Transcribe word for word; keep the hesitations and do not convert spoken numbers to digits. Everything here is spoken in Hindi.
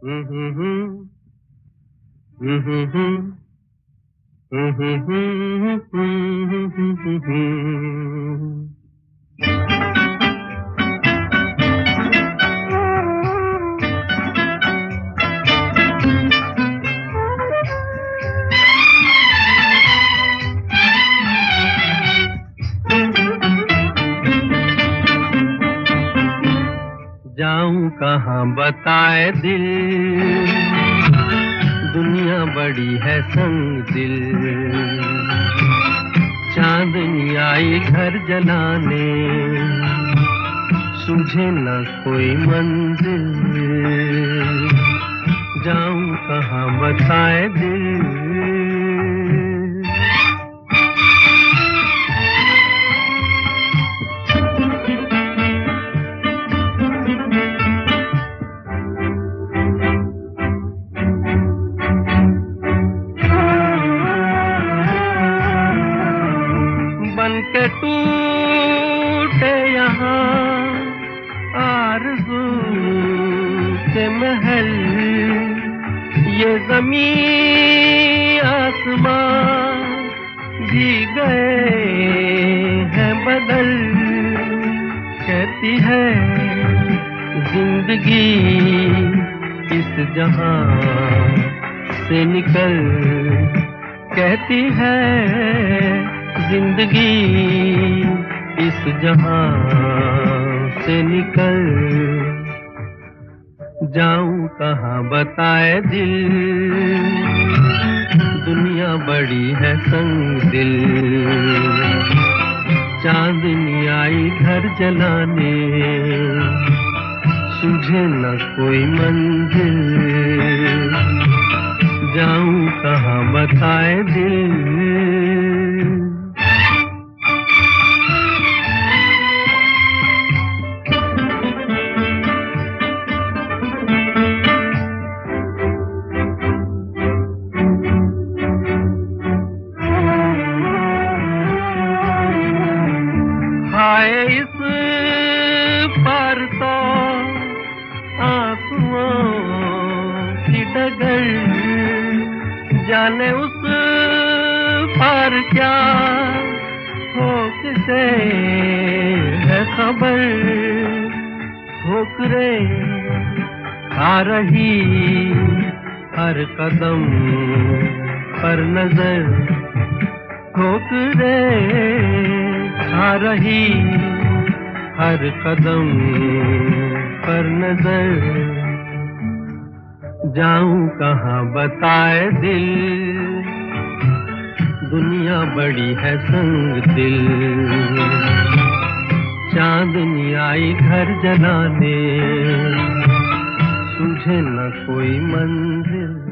जाऊं कहाँ बताए दिल, दुनिया बड़ी है संग दिल। चांदनी आई घर जलाने, सूझे न कोई मंजिल। जाऊं कहाँ बताए दिल। बन के टूटे यहाँ आरज़ू के महल, ये ज़मीन आसमां भी गए हैं बदल। कहती है जिंदगी इस जहां से निकल, कहती है जिंदगी इस जहां से निकल। जाऊं कहाँ बताए दिल, दुनिया बड़ी है संग दिल। चांदनी आई घर जलाने, सूझे न कोई मंजिल। जाऊं कहाँ बताए दिल। हाय इस पार तो आंसुओं की डगर, जाने उस पार क्या हो किसे है खबर। ठोकरे आ रही हर कदम पर नजर, ठोकरे आ रही हर कदम पर नजर। जाऊं कहाँ बताए दिल, दुनिया बड़ी है संग दिल। चांदनी आई घर जलाने, सूझे न कोई मंजिल।